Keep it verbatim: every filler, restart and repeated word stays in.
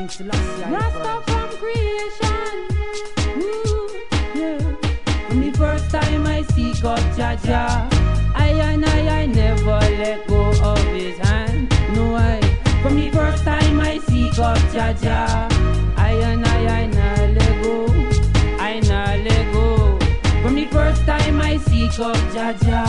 King Selassie I Rasta first. from creation. Ooh, yeah. From the first time I seek up Jaja, I and I, I never let go of his hand. No, I. From the first time I seek up Jaja, I and I, I not let go. I not let go. From the first time I seek up Jaja,